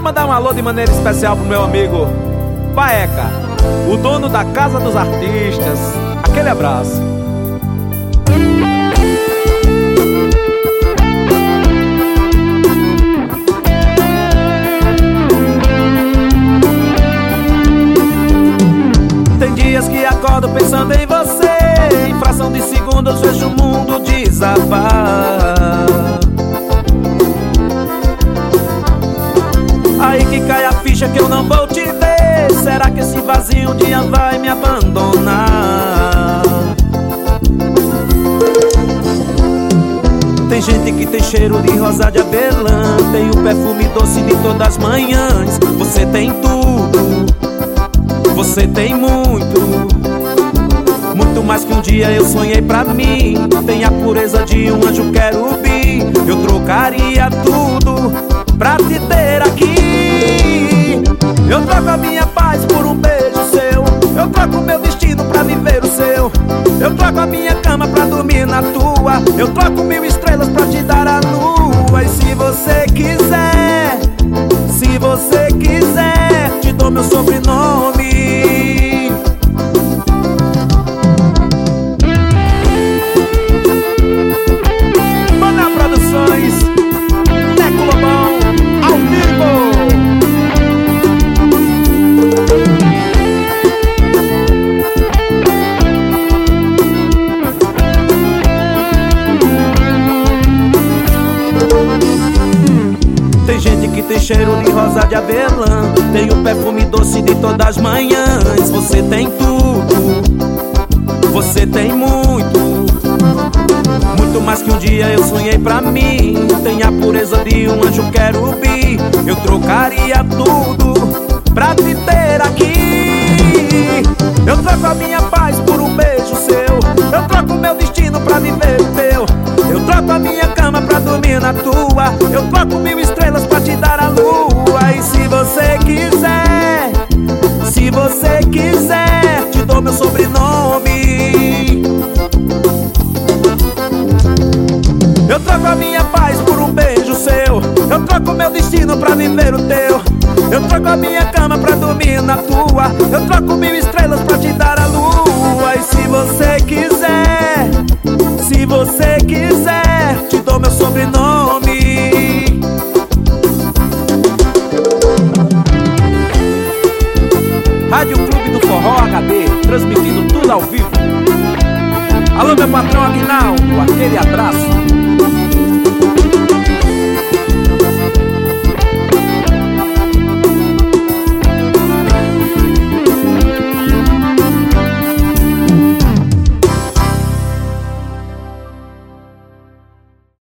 mandar um alô de maneira especial pro meu amigo Paeca, o dono da Casa dos Artistas. Aquele abraço. Tem dias que acordo pensando em você, em fração de segundos vejo o mundo desabar. Aí que cai a ficha que eu não vou te ver. Será que esse vazio um dia vai me abandonar? Tem gente que tem cheiro de rosa de avelã, tem o perfume doce de todas as manhãs. Você tem tudo, você tem muito, muito mais que um dia eu sonhei pra mim. Tem a pureza de um anjo querubim. Eu trocaria tudo pra te ter aqui. Eu troco a minha paz por um beijo seu. Eu troco o meu destino pra viver o seu. Eu troco a minha cama pra dormir na tua. Eu troco 1000 estrelas pra te dar a lua. E se você quiser, se você quiser, te dou meu sobrenome. Manda Produções, Neco Lobão, ao vivo. Tem gente que tem cheiro de rosa de avelã, tem o perfume doce de todas as manhãs. Você tem tudo, você tem muito, muito mais que um dia eu sonhei pra mim. Tem a pureza de um anjo querubim. Eu trocaria tudo pra te ter aqui. Eu troco a minha paz por um beijo seu. Eu troco o meu destino pra viver o teu. Eu troco a minha cama pra dormir na tua. Eu troco 1000 estrelas pra te dar a lua. E se você quiser, se você quiser, te dou meu sobrenome. Eu troco a minha paz por um beijo seu. Eu troco o meu destino pra viver o teu. Eu troco a minha cama pra dormir na tua. Eu troco 1000 estrelas pra te dar a lua. E se você quiser, se você quiser, te dou meu sobrenome. Rádio Clube do Forró HD, transmitindo tudo ao vivo. Alô, meu patrão Aguinaldo, aquele abraço.